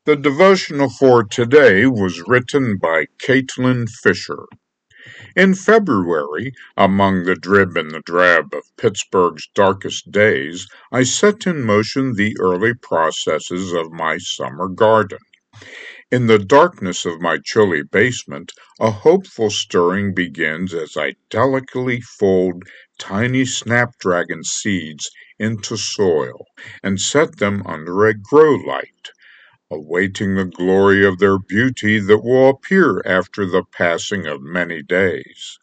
The devotional for today was written by Caitlin Fisher. In February, among the drib and the drab of Pittsburgh's darkest days, I set in motion the early processes of my summer garden. In the darkness of my chilly basement, a hopeful stirring begins as I delicately fold tiny snapdragon seeds into soil and set them under a grow light, awaiting the glory of their beauty that will appear after the passing of many days.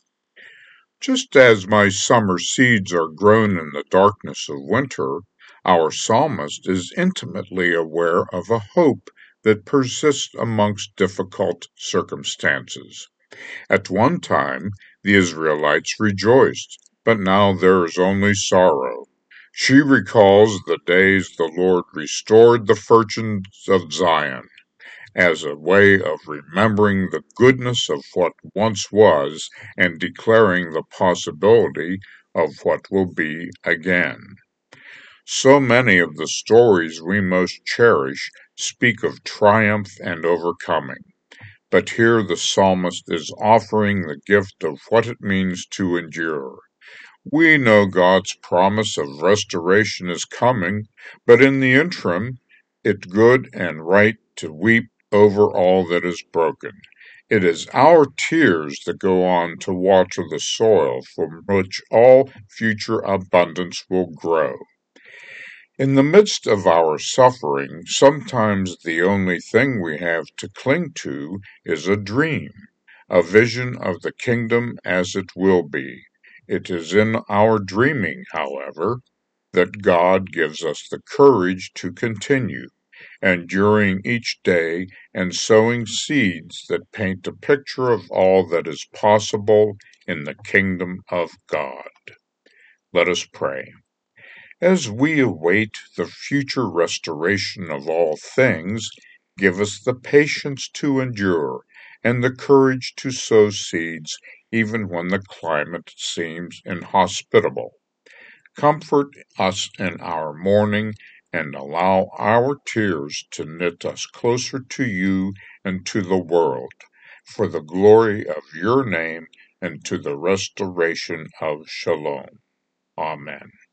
Just as my summer seeds are grown in the darkness of winter, our psalmist is intimately aware of a hope that persists amongst difficult circumstances. At one time, the Israelites rejoiced, but now there is only sorrow. She recalls the days the Lord restored the fortunes of Zion, as a way of remembering the goodness of what once was and declaring the possibility of what will be again. So many of the stories we most cherish speak of triumph and overcoming, but here the psalmist is offering the gift of what it means to endure. We know God's promise of restoration is coming, but in the interim, it's good and right to weep over all that is broken. It is our tears that go on to water the soil from which all future abundance will grow. In the midst of our suffering, sometimes the only thing we have to cling to is a dream, a vision of the kingdom as it will be. It is in our dreaming, however, that God gives us the courage to continue, enduring each day and sowing seeds that paint a picture of all that is possible in the kingdom of God. Let us pray. As we await the future restoration of all things, give us the patience to endure and the courage to sow seeds even when the climate seems inhospitable. Comfort us in our mourning and allow our tears to knit us closer to you and to the world, for the glory of your name and to the restoration of Shalom. Amen.